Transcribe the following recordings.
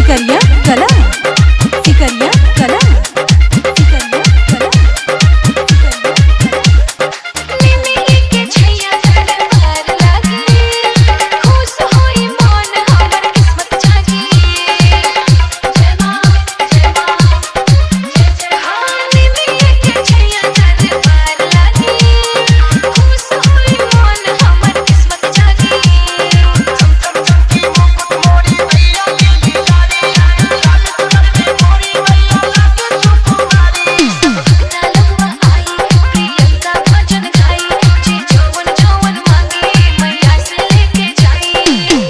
सिकरिया कला, सिकरिया कला, सिकरिया कला। निमिये के छैया दरबार लागे, खुश होई मन हमर किस्मत जागे। जय मां जय मां जय जय हां। निमिये के छैया दरबार लागे, खुश होई मन हमर किस्मत जागे। नालुआ आई प्रियंका भजन गाई, जी जवन जवन मांगे मैया से लेके जाई।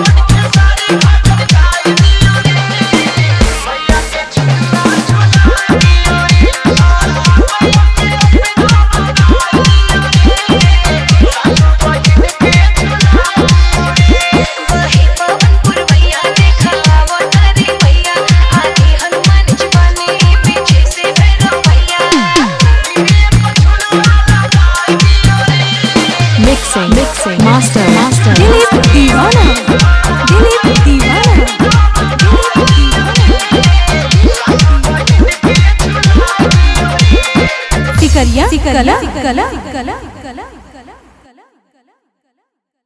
वही पवन पुरवैया देखा वो तारी मैया, आगे हनुमान जी बने पीछे से भैरव भैया। मिक्सिंग मास्टर दिलीप दीवाना, दिलीप दीवाना, सिकरिया कला, कला, कला।